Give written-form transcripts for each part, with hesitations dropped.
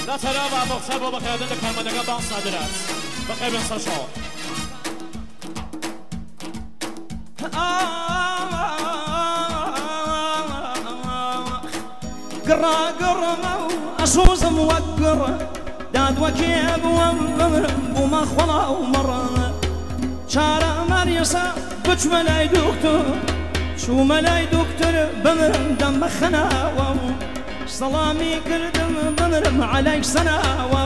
لا ترى مختار بابا كردن كرمانگا باز ندارد بخیر بنصر شما قرا قرا أصوص موقر داد وكيب وما خلا ومرة شارع مريسا بتش ملاي دكتور شو ملاي دكتور بمرم دم خنا سلامي كردم بمرم عليك سنة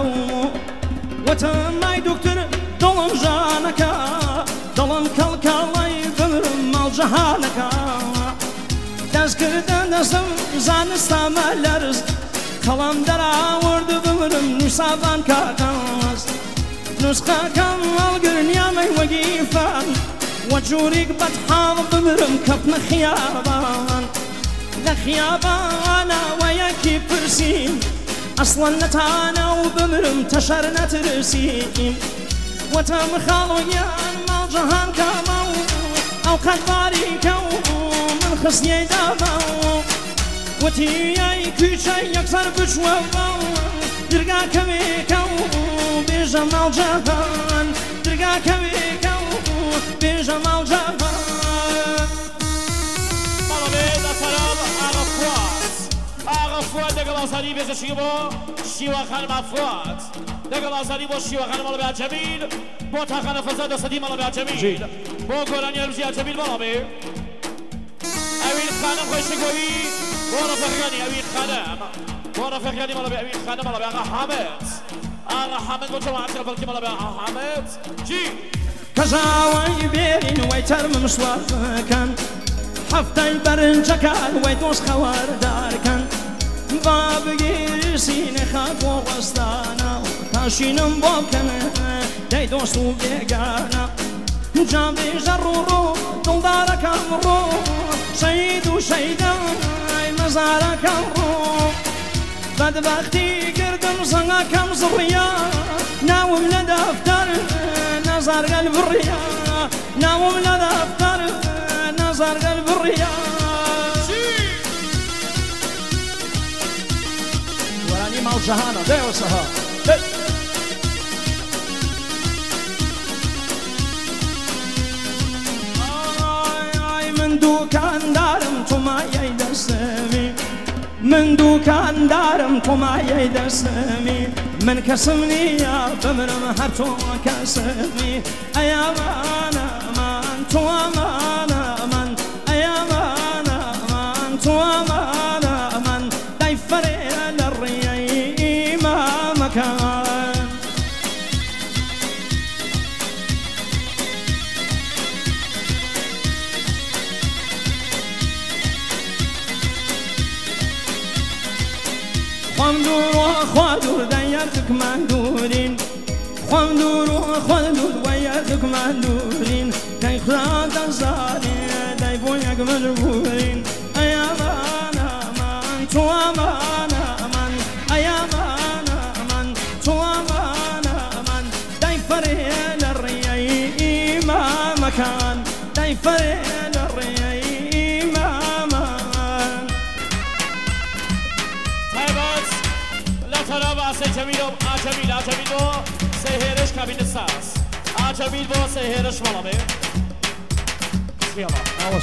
وتماي دكتور ظلم جانك ظلم كالكالي بمرم مال جهانك دەستکردن دەستم زانستامە لە ڕزق کەڵام دەراورد بمرم نووسابان کاکەس نوسخەکەم هەڵگرنیامەی وەگیفان وە جوورێک بەدحاڵ بمرم کەپنە خیابان لە خیابانەوە یەکی پرسیم ئەسڵەن نەتانە و بمرم تەشەر نەترسیم وەتەم خاڵۆیان ماڵ جەهان کامە و ئەو قەتباریکە و خسني دامو وتياي كوشاي يكسر بشوفو درقا كويكو بجمال جهان درقا كويكو بجمال جهان مالا بيدا سلام آغا فواد دقل آزاری بزا شیبا شیوا خانم فواد دقل آزاری با شیوا خانم مالا بیا جمیل با تا خانم فزاد دستی مالا بیا جمیل با گرانی روزی جمیل مالا بیا أويل خانم خوشگویی بورا فخرانی أويل خانم بورا فخرانی مالا بیا أويل خانم مالا بیا آقا حامد با جماعت رفلکی مالا بیا آقا حامد جی كزاوي بيرين ويترم مشوار كان حفتي برنجة كان ويدوس خوار دار كان باب جيسين خاك وغستانا تاشينم باب كان ديدوس وبيقانا جابي جرورو دولدارك امرو شهيد وشهيدا مزارك امرو بدبختي قردم صنعكم زريا ناوم لدفتر نظر قلب الريا ناوم لدفتر نظر قلب الريا وراني مال جهانا ديو سها من دوكان دارم تو ما يدسمي من دوكان دارم تو ما يدسمي من كسمني يا بمرم هرتو كسمي أيامانا من تو أمانا من أيامانا من تو أمانا من دايفري للرياء ما مكان خواندور ديارتك مندورين خواندور ويارتك مندورين كي خلاد الزاري داي بوياك مجبورين أيامانا من تو أمانا من أيامانا من تو أمانا من داي فريل الرياء ما مكان داي فريل الرياء ما مكان ترى بس جميل عجميل بو سهرش كابين الساس عجميل بو سهرش مالا بي يلا أوس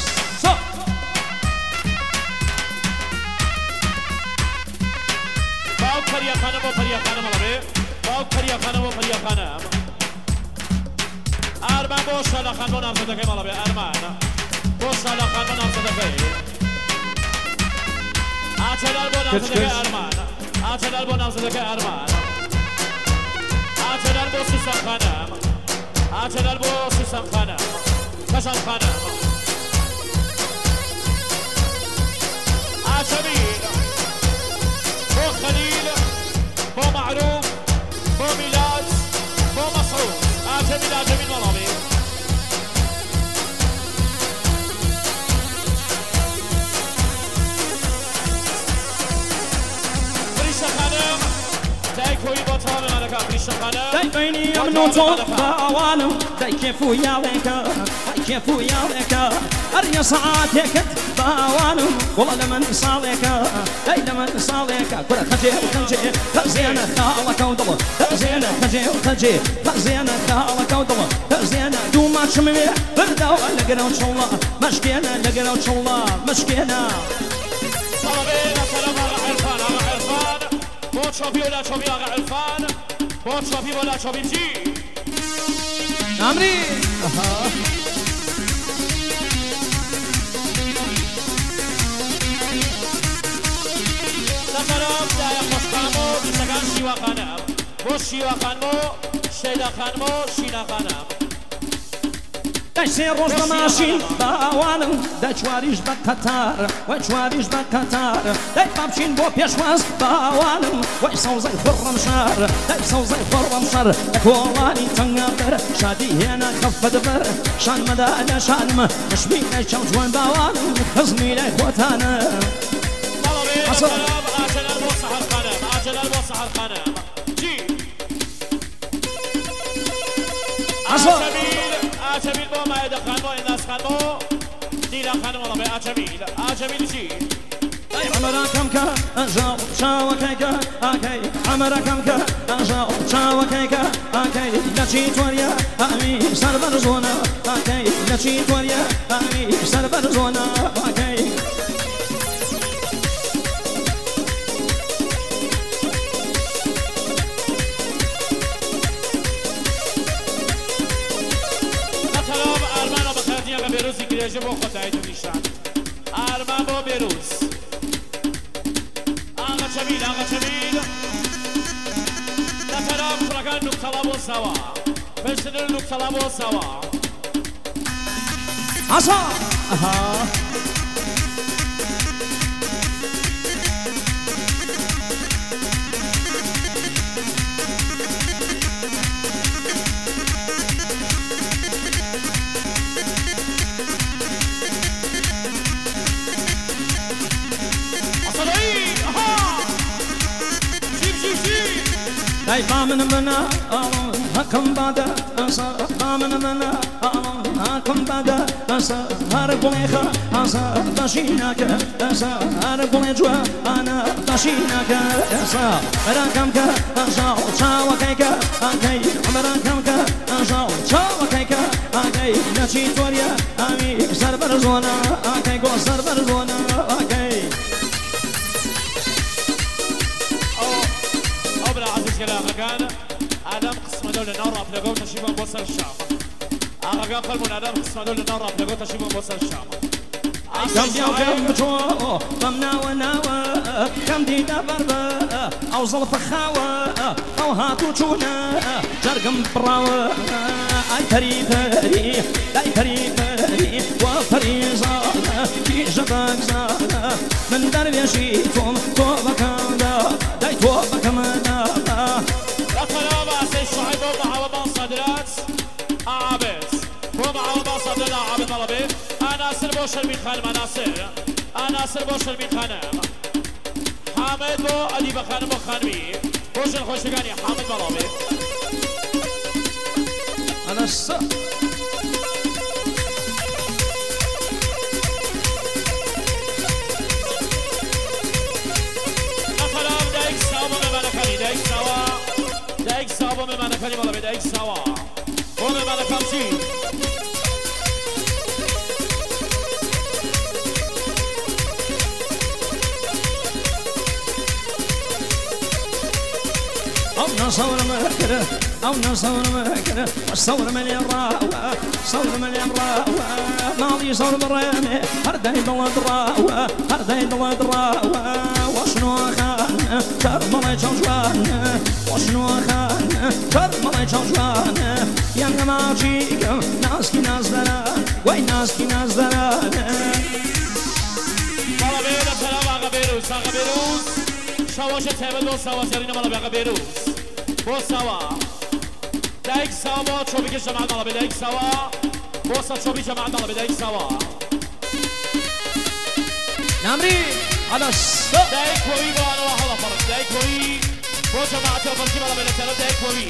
باو كريا خانم مالا بي باو كريا خانم أرمان بو شالا خانم نرزدك مالا بي أرمان بو شالا خانم نرزدك عجلال بو نرزدك أرمان آتدار با نامزدک ارمان آتدار با سوسن خانم آتدار با سوسن خانم کشان خانم آتمیر با خلیل با معروف با میلاد با مسعود آتمیر مالامی داي بيني من وطوف باوانم داي كيفو يا ويكا داي كيفو يا ويكا أريا ساعاتك باوانم والله لمن صالك أي لمن صالك كل خجي وخجي خزينة خالك ودل خزينة خجي وخجي خزينة خالك ودل خزينة دوما شمي بردو لقنا وش الله مشكينا لقنا وش الله مشكينا طلبين سلام آقا عرفان آقا عرفان با چاپی ولا چاپی آقا عرفان با چاپی ولا چاپی چی عمري نفرم دای خوش خانمو بسگان شیوا خانم با شیوا خانمو شیدا خانمو شینا خانم دايسين روز ماشين باوانم داي چواريش بكتار وي چواريش بكتار داي بابشين بو بيشواز باوانم وي صوزي خرم شار داي صوزي خرم شار داك والله تنقدر شادي هنا كف دبر شان مدى شان مش بينا جوان باوانم خزمي لي خوتانا طلبين السلام عجل البوصح الخانم عجل البوصح الخانم جي عجميل با مايدا خانمو الناس خانمو ديلا خانمو ربي عجميل جي اي عمرا كمكا انجاو شاوكيكا اكي عمرا كمكا انجاو شاوكيكا اكي لاتشي توريا امي سربر زونا اكي لاتشي توريا امي سربر زونا اكي بروزی گریجه با خود عیدو میشن ارمن با بروز آقا چمیل نفرم فرقان نکتلا با سوا پرسنل نکتلا با سوا عصا داي بامن منا هكم بعد أنصار بامن منا هكم بعد أنصار هربونيخا أنصار باشيناك أنصار هربونيجوا أنا باشيناك أنصار راكمك أنصار شاوكيك أكي عمركمك أنصار شاوكيك أكي نشي توريا أمي سربر زونا أكي قو سربر زونا أكي كان آدم قسم دول النار أبلغوا تشيبون بوصل الشام آقا قلبون آدم قسم دول النار أبلغوا تشيبون بوصل الشام كم ديو كم بتوه كم ناوى ناوى كم دي دبربا أو ظلف خاوى أو هاتو تشونا جرقم براوى أي فري فري أي فري فري وفري زانا في جبك زانا من دربيشيتهم توبك دا داي توبك منا السلام سيد شعيب ومع وما صدرات عابد ومع وما صدرات عابد طلبي ناصر بوشر من خانم ناصر بوشر من خانم حامد بو أديب خانم وخانمي بوشر خوشگاني حامد طلبي أنا الصح السلام دايك سوا بمعنى دايك سوا دايك سوا بمعنى كلمة الله دايك سوا وبمعنى كمشي أو نصور مكره أو نصور مكره والصور مليان راوة صور مليان راوة ماضي صور برامي هردي بلد راوة هردي بلد راوة وشنو خان ترملي جوجوان وشنو خان ترملي جوجوان يا ما جيك ناسكي ناس دران وين ناسكي ناس دران طلبين السلام آقا بيروز شواشه تیمل با سوا سرین مالا بقى بيروز با سوا دايك سوا با چوبی که جمع مالا بدايك سوا با سا چوبی جمع مالا بدايك سوا نمري على الصف دايك وي با انا وحلا فرق دايك وي با جماعة فرقی مالا بدا سلام دايك وي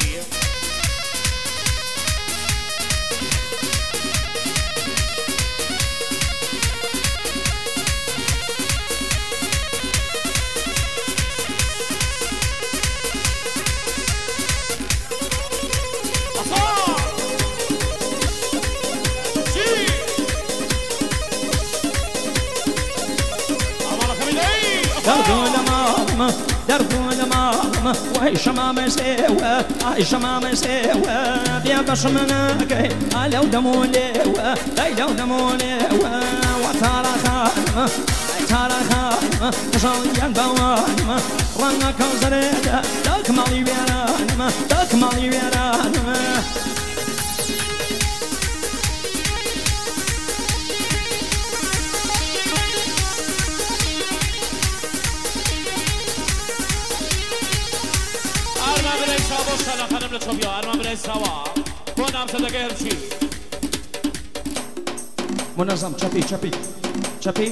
دردو لمام دردو لمام وهي شمام سوا هاي شمام سوا بيا بشمناك لو دمولي لو دمولي وترى خان ترى خان شليان بوان رنك وزريدا داك مالي بيران داك مالي بيران Boşala hanımla çobiyor, armağan bir esrava. Bu namsa da gerçi. منظم چپی چپی چپی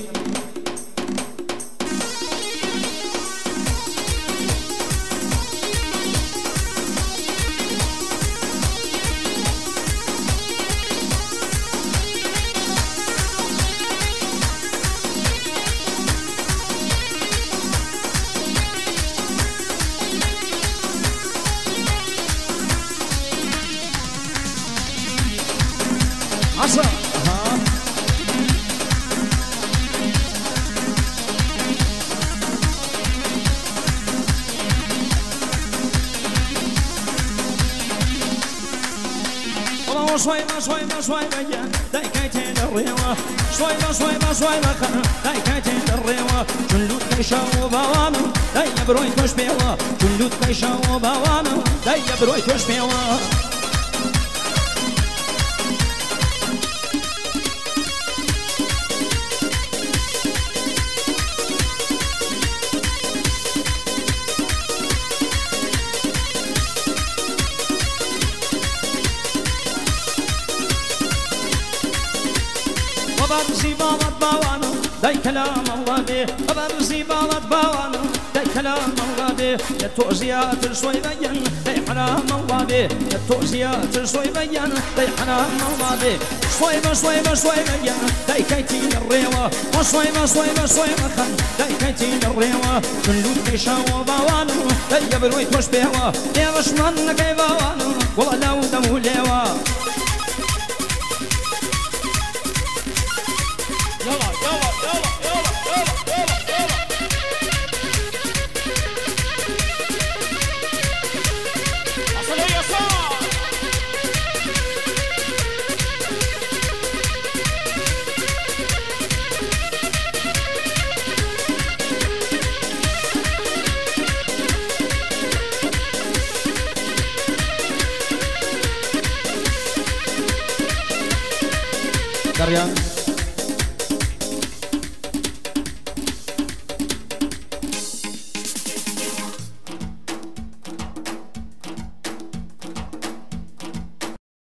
عصا شويبة دايكايتين الريوة شويبة دايكايتين الريوة جلود كيشا وبوامة داي بروي توش بيوة جلود كيشا وبوامة داي بروي توش بيوة برزي بالت باوانو داي كلام الله به برزي بالت باوانو داي كلام الله به التوزيات الصويبين داي حرام الله به التوزيات الصويبين داي حرام الله به صويبة داي كايتين الريوة وصويبة خن داي كايتين الريوة جلود كيشا وباوانو داي بروي توش بيوة يا رشمان كي باوانو والله لو دمو ليوة Karyan